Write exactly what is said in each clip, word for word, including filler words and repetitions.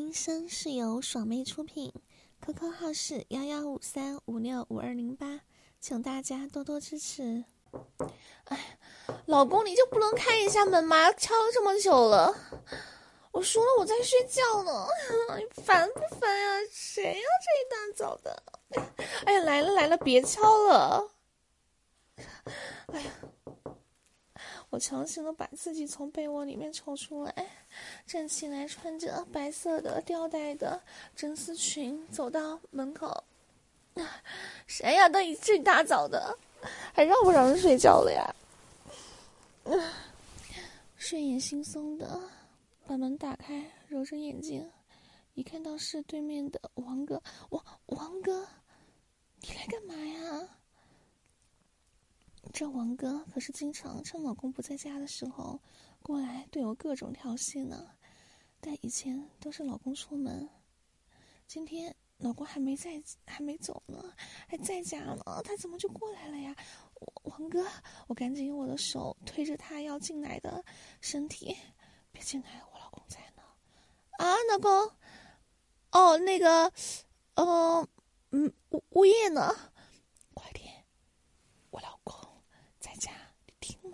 音声是由爽妹出品 ，Q Q 号是幺幺五三五六五二零八，请大家多多支持。 哎，老公，你就不能开一下门吗？敲了这么久了，我说了我在睡觉呢，烦不烦呀？谁呀？这一大早的，哎呀，来了来了，别敲了。哎呀，我强行的把自己从被窝里面抽出来，站起来，穿着白色的吊带的真丝裙走到门口。谁呀？都这一大早的，还让不让人睡觉了呀？睡眼惺忪的把门打开，揉着眼睛，一看到是对面的王哥。王王哥，你来干嘛呀？这王哥可是经常趁老公不在家的时候过来对我各种调戏呢，但以前都是老公出门，今天老公还没在，还没走呢，还在家呢，他怎么就过来了呀？王哥，我赶紧用我的手推着他要进来的身体，别进来，我老公在呢。啊，老公，哦，那个，呃，嗯，物物业呢？快点，我老公在家，你听嘛。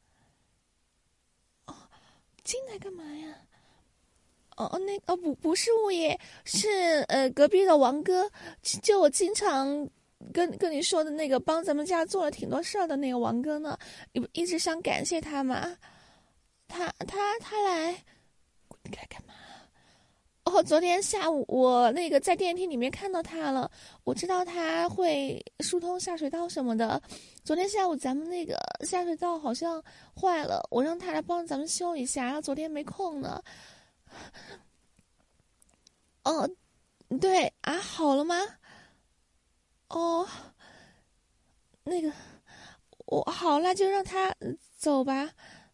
哦，进来干嘛呀？哦，那哦不不是物业，是呃隔壁的王哥，就我经常跟跟你说的那个帮咱们家做了挺多事儿的那个王哥呢，你一直想感谢他嘛？他他他来，你来干嘛？哦，昨天下午我那个在电梯里面看到他了，我知道他会疏通下水道什么的。昨天下午咱们那个下水道好像坏了，我让他来帮咱们修一下，他昨天没空呢。哦，对啊，好了吗？哦，那个，我好了，就让他走吧。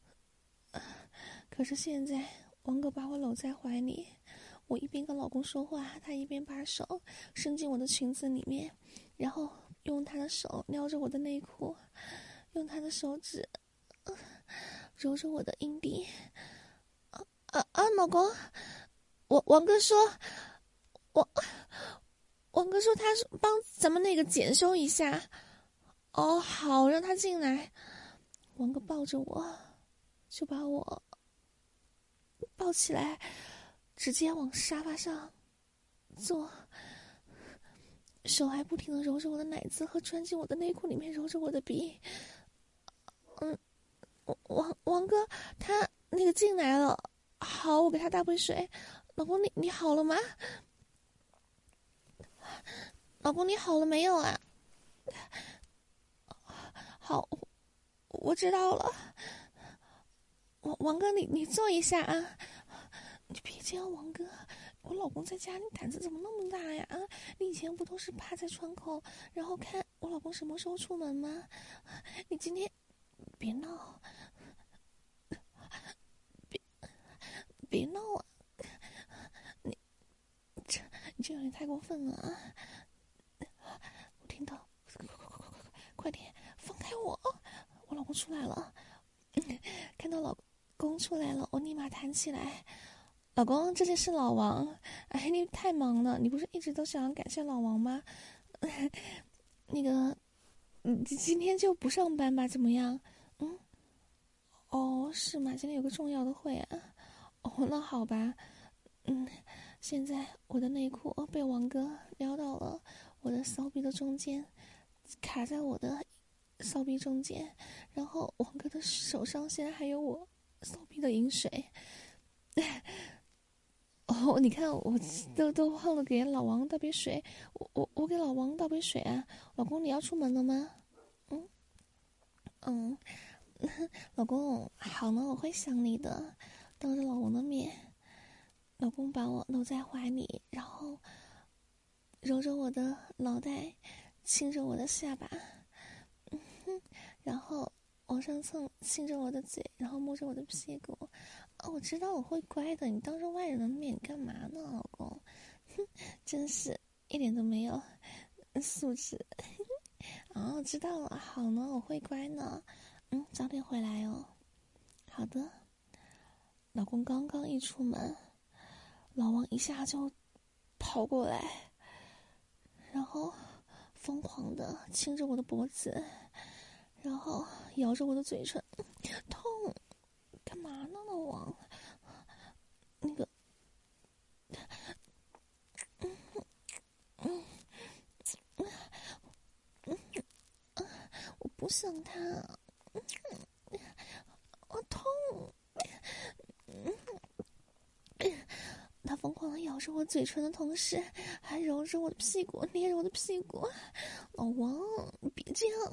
可是现在王哥把我搂在怀里，我一边跟老公说话，他一边把手伸进我的裙子里面，然后用他的手撩着我的内裤，用他的手指、呃、揉着我的阴蒂。啊啊啊！老公，我王哥说，王王哥说他是帮咱们那个检修一下。哦，好，让他进来。王哥抱着我，就把我抱起来，直接往沙发上坐，手还不停地揉着我的奶子和钻进我的内裤里面，揉着我的鼻。嗯，王王哥他那个进来了，好，我给他倒杯水。老公，你你好了吗？老公，你好了没有啊？好，我知道了。王王哥，你你坐一下啊！你别这样，王哥，我老公在家，你胆子怎么那么大呀？啊，你以前不都是趴在窗口，然后看我老公什么时候出门吗？你今天别闹，别别闹啊！你这你这有点太过分了啊！我听到，快快快快快，快点放开我！我老公出来了，看到老公出来了，我立马弹起来。老公，这就是老王。哎，你太忙了，你不是一直都想要感谢老王吗？那个，你今天就不上班吧？怎么样？嗯，哦，是吗？今天有个重要的会啊。哦，那好吧。嗯，现在我的内裤被王哥撩到了我的骚逼的中间，卡在我的骚逼中间，然后王哥的手上现在还有我骚逼的饮水。哦，你看，我都都忘了给老王倒杯水，我我我给老王倒杯水啊。老公，你要出门了吗？嗯嗯，老公，好了，我会想你的。当着老王的面，老公把我搂在怀里，然后揉着我的脑袋，亲着我的下巴，嗯哼，然后往上蹭，亲着我的嘴，然后摸着我的屁股。哦，我知道我会乖的，你当着外人的面你干嘛呢，老公？哼，真是一点都没有素质。哦，我知道了，好呢，我会乖呢。嗯，早点回来哦。好的。老公刚刚一出门， 老王一下就跑过来，然后疯狂的亲着我的脖子，然后咬着我的嘴唇，痛！干嘛呢，老王？那个，嗯嗯嗯嗯，我不想他，我痛！他疯狂的咬着我嘴唇的同时，还揉着我的屁股，捏着我的屁股。老王，你别这样！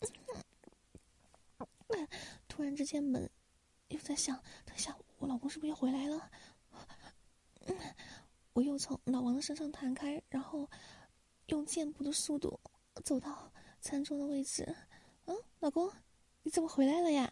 突然之间门又在响，等一下，我老公是不是又回来了？我又从老王的身上弹开，然后用箭步的速度走到餐桌的位置。嗯，老公，你怎么回来了呀？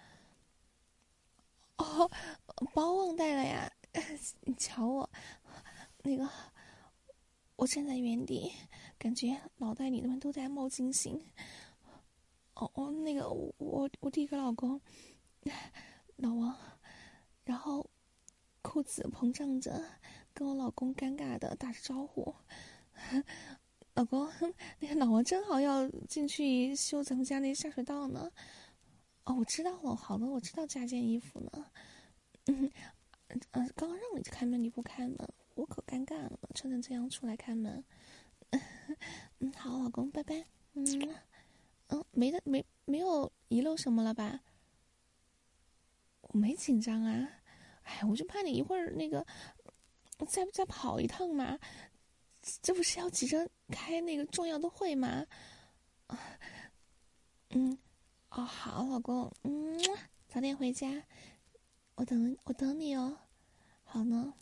哦，包忘带了呀！你瞧我，那个，我站在原地，感觉脑袋里面都在冒金星。哦哦，那个我我第一个老公，老王，然后裤子膨胀着，跟我老公尴尬的打着招呼。老公，那个老王正好要进去修咱们家那下水道呢。哦，我知道了，好的，我知道加件衣服呢。嗯，呃，刚刚让你开门，你不开门，我可尴尬了，穿成这样出来开门。嗯，好，老公，拜拜。嗯。嗯，没的，没没有遗漏什么了吧？我没紧张啊，哎，我就怕你一会儿那个再再跑一趟嘛，这不是要急着开那个重要的会吗？嗯，哦，好，老公，嗯，早点回家，我等我等你哦。好呢。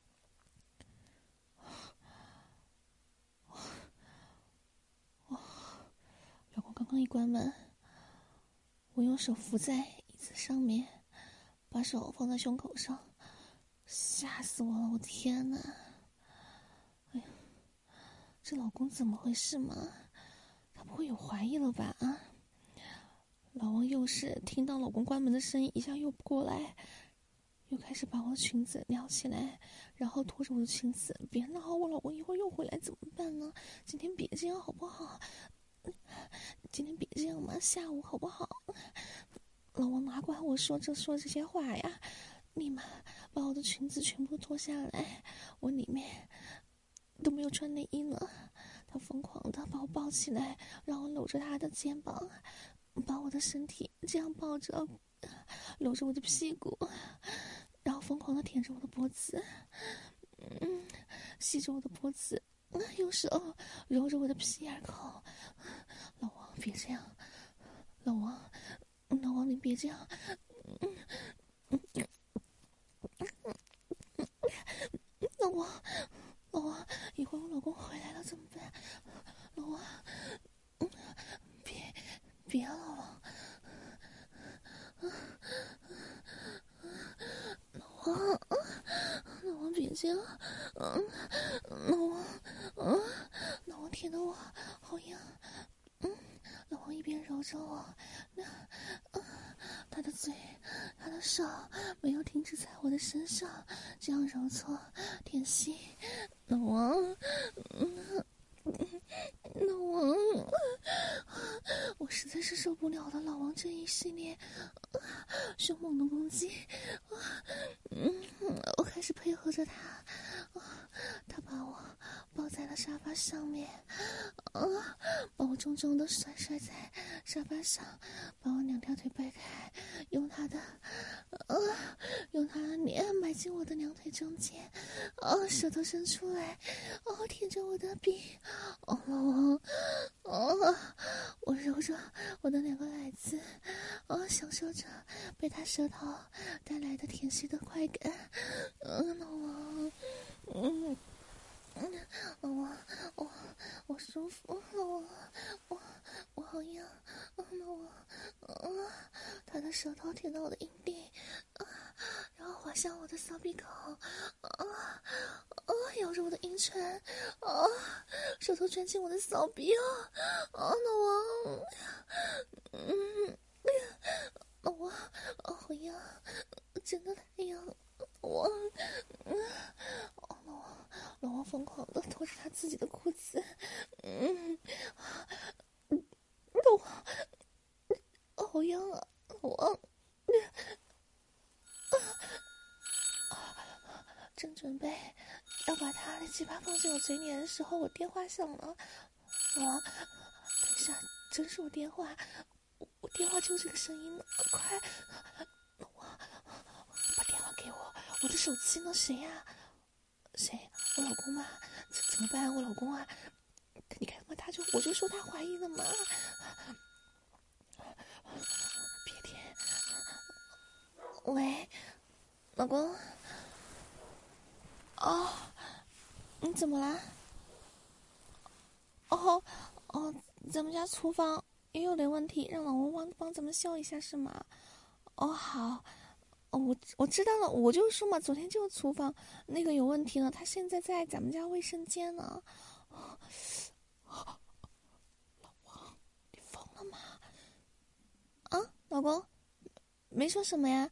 老公刚刚一关门，我用手扶在椅子上面，把手放在胸口上，吓死我了！我天哪！哎呀，这老公怎么回事嘛？他不会有怀疑了吧？啊！老王又是听到老公关门的声音，一下又过来，又开始把我的裙子撩起来，然后拖着我的裙子，别闹！我老公一会儿又回来怎么办呢？今天别这样好不好？今天别这样嘛，下午好不好？老王哪管我说这说这些话呀，立马把我的裙子全部脱下来，我里面都没有穿内衣了。他疯狂的把我抱起来，让我搂着他的肩膀，把我的身体这样抱着，搂着我的屁股，然后疯狂的舔着我的脖子，嗯，吸着我的脖子，用手揉着我的屁眼口。老王别这样，老王，老王你别这样，嗯嗯嗯嗯，老王，老王，一会儿我老公回来了怎么办？老王，嗯，别别了，老王，老王，老王别这样，嗯，老王，嗯，老王舔的我好痒，嗯，老王一边揉着我，那，嗯，他的嘴，他的手没有停止在我的身上，这样揉搓舔吸，老王，嗯。老王，我实在是受不了了，老王这一系列、呃、凶猛的攻击，啊、嗯，我开始配合着他，啊、他把我抱在了沙发上面，啊，把我重重的摔摔在沙发上，把我两条腿掰开，用他的，啊，用他的脸埋进我的两腿中间，啊，舌头伸出来，哦，舔着我的鼻，哦，老王，哦，我揉着我的两个奶子，哦，享受着被他舌头带来的甜吸的快感，嗯，老王，嗯。嗯，老王，我我舒服，老王，我我好痒，老王，啊，他的舌头舔到我的阴蒂，啊，然后滑向我的骚逼口，啊啊，咬着我的阴唇，啊，舌头钻进我的骚逼啊，啊，老王，嗯，老王，啊，好痒，真的太痒了。我，嗯， 自己的裤子，嗯，老王，好痒啊，老王，正准备要把他的鸡巴放进我嘴里的时候，我电话响了。老王，等一下，真是我电话，我, 我电话就这个声音呢，快，老王，把电话给我，我的手机呢？谁呀、啊？谁？我老公吗？怎怎么办？我老公啊！你看嘛，他就我就说他怀疑了嘛。别听。喂，老公。哦，你怎么啦？哦哦，咱们家厨房也有点问题，让老公帮帮咱们修一下是吗？哦好。哦，我我知道了，我就说嘛，昨天这个厨房那个有问题了，他现在在咱们家卫生间呢。老王，你疯了吗？啊，老公，没说什么呀？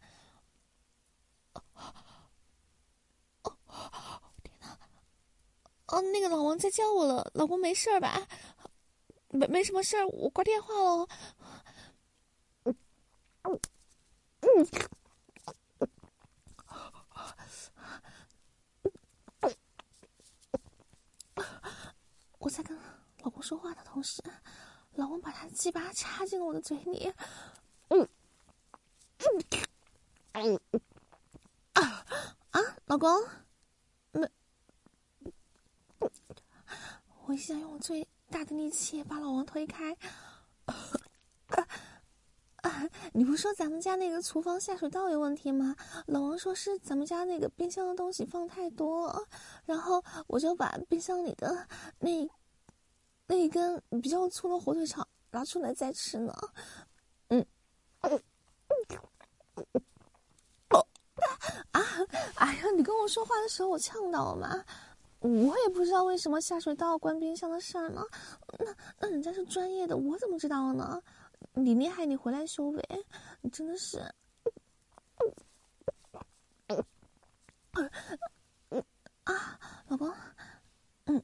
哦，天哪！哦，那个老王在叫我了，老公没事吧？没没什么事儿，我挂电话了。嗯嗯。我在跟老公说话的同时，老公把他鸡巴插进了我的嘴里。嗯嗯啊啊！老公，没，我一想用我最大的力气把老王推开。啊，你不是说咱们家那个厨房下水道有问题吗？老王说是咱们家那个冰箱的东西放太多了，然后我就把冰箱里的那那一根比较粗的火腿肠拿出来再吃呢。嗯，哦啊，哎呀，你跟我说话的时候我呛到了吗？我也不知道为什么下水道关冰箱的事儿呢。那那人家是专业的，我怎么知道呢？你厉害，你回来修呗！你真的是，啊，老公，嗯，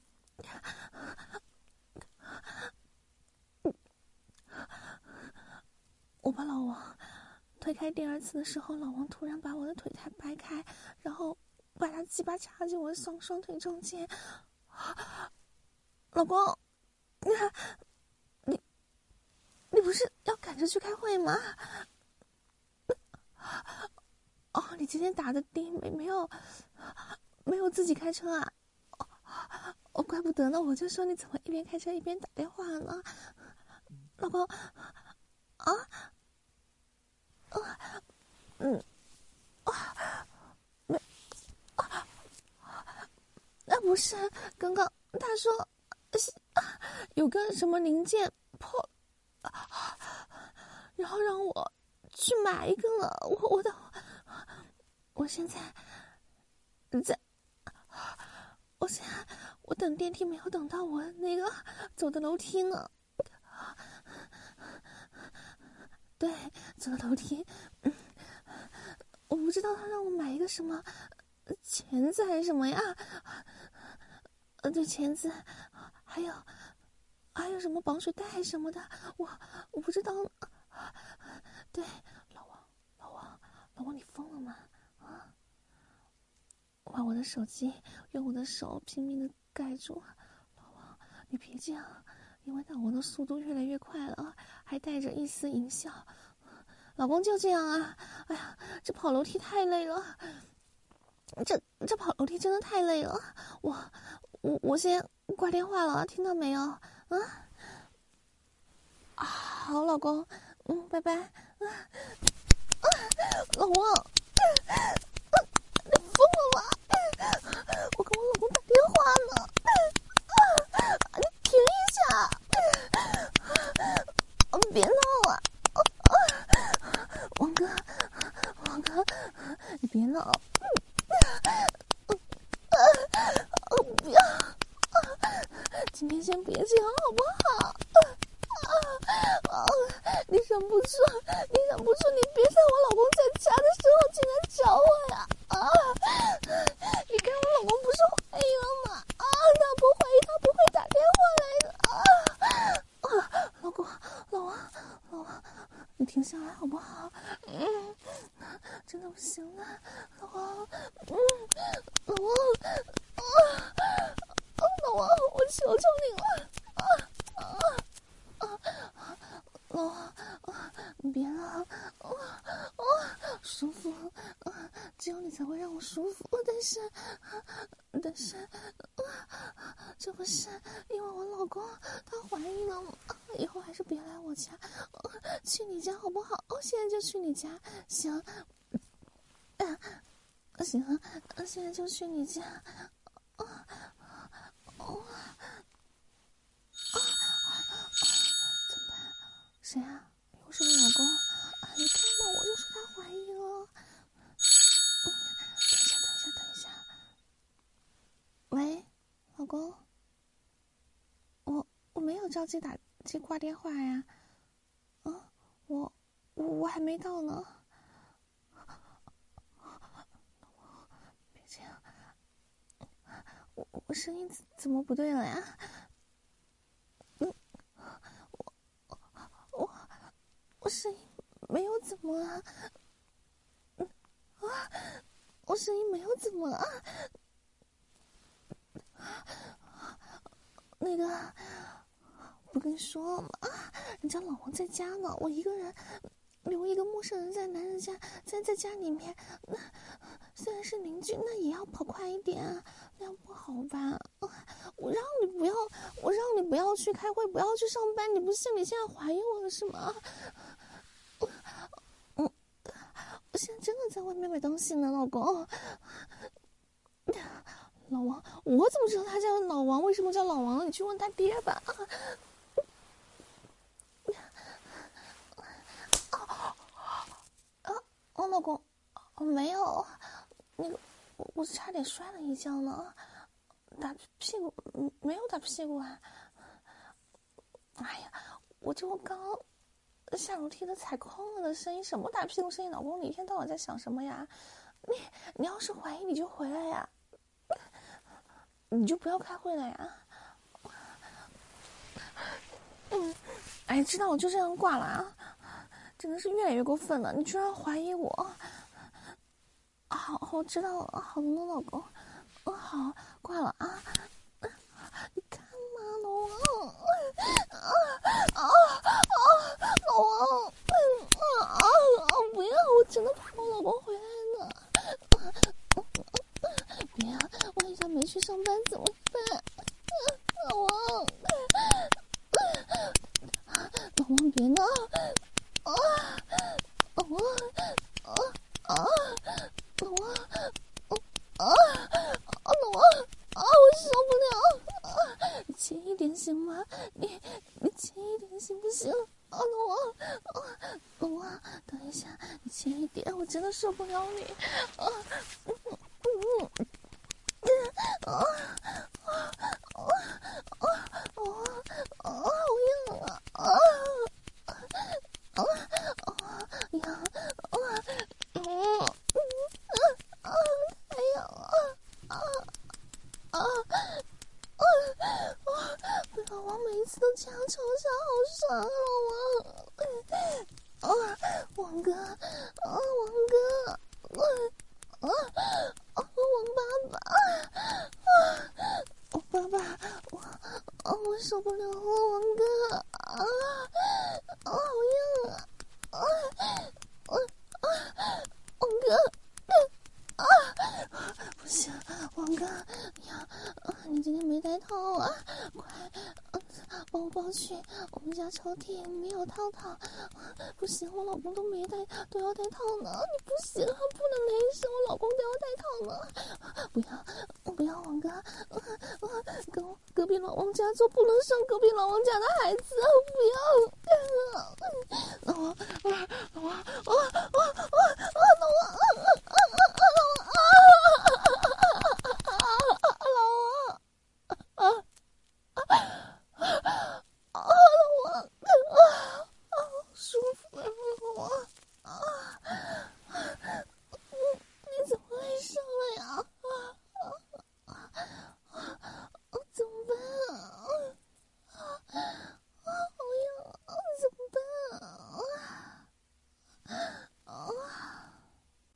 我把老王推开第二次的时候，老王突然把我的腿太掰开，然后把他鸡巴插进我的双双腿中间。老公，你看，你你不是要赶着去开会吗？哦，你今天打的的没没有没有自己开车啊？哦，哦，怪不得呢，我就说你怎么一边开车一边打电话呢？老公，啊，啊，嗯，啊，没，啊，那不是刚刚他说有个什么零件破，然后让我去买一个了。我我的，我现在在，我现在我等电梯没有等到我那个走的楼梯呢。对，走的楼梯。嗯，我不知道他让我买一个什么钳子还是什么呀？呃，对，钳子，还有还有什么绑水带什么的，我我不知道。对，老王，老王，老王，你疯了吗？啊！我把我的手机用我的手拼命的盖住。老王，你别这样，因为老王的速度越来越快了，还带着一丝淫笑。老公就这样啊！哎呀，这跑楼梯太累了，这这跑楼梯真的太累了。我我我先挂电话了，听到没有？啊，啊好，老公，嗯，拜拜。啊啊，老王，啊，你疯了吗？我跟我老公打电话呢。啊，你停一下！啊，别闹了。王哥，王哥，你别闹！不要！今天先别这样好不好？啊！你忍不住，你忍不住，你别在我老公在家的时候进来找我呀！啊！你看我老公不是怀疑了吗？啊，他不怀疑，他行了，老王，嗯，老王，啊，啊，老王，我求求你了，啊啊啊！老王，啊，你别了，啊啊，舒服，啊，只有你才会让我舒服。但是，但是，啊，这不是因为我老公他怀孕了吗？以后还是别来我家，啊，去你家好不好？我现在就去你家，行。啊，行了，现在就去你家。啊，哦，啊，怎么办？谁啊？又是我老公啊！你看嘛，我就说他怀孕了。嗯，等一下，等一下，等一下。喂，老公，我我没有着急打接挂电话呀。啊，我我我还没到呢。别这样，我我声音怎么不对了呀？嗯，我我我声音没有怎么啊？嗯啊，我声音没有怎么啊？那个，不跟你说了吗？人家老王在家呢，我一个人留一个陌生人在男人家，在在家里面，那虽然是邻居，那也要跑快一点啊，那样不好吧？我让你不要，我让你不要去开会，不要去上班，你不信你现在怀疑我了是吗？嗯，我现在真的在外面买东西呢，老公。老王，我怎么知道他叫老王？为什么叫老王？你去问他爹吧。啊，哦，老公，哦，没有，那个，我我差点摔了一跤呢，打屁股，嗯，没有打屁股啊。哎呀，我就刚下楼梯的踩空了的声音，什么打屁股声音？老公，你一天到晚在想什么呀？你你要是怀疑，你就回来呀。你就不要开会了呀。嗯，哎，知道我就这样挂了啊，真的是越来越过分了，你居然怀疑我。好，我知道了，好的，老公。嗯，好，挂了啊。你看嘛，老王，啊啊啊，老王，啊啊啊！不要，我真的怕我老公回来了。别啊，万一他没去上班怎么办？老王，老王别闹！啊，老王，啊啊，老王，啊啊，老王，啊，我受不了！啊，你轻一点行吗？你你轻一点行不行？啊，老王，啊，老王，等一下，你轻一点，我真的受不了你！啊，嗯嗯嗯，啊啊啊啊啊啊！好痒啊！啊啊啊！痒啊！嗯啊！哎呀啊啊啊啊！老王每一次都这样嘲笑，好爽啊！老王，啊，王哥，啊，王哥，啊啊！哦，王爸爸，啊，我爸爸，我，哦，我受不了了，王哥，啊，啊，好痒啊，啊，啊啊，王哥，啊，不行，王哥，呀，啊，你今天没带套啊，快，啊，帮我抱去我们家抽屉没有套套，不行，我老公都没带，都要带套呢，你不行，不能连身，我老公都要带套呢，不要，不要，王哥，啊啊，跟隔壁老王家做不能生隔壁老王家的孩子，不要，老王，啊，老王，啊啊啊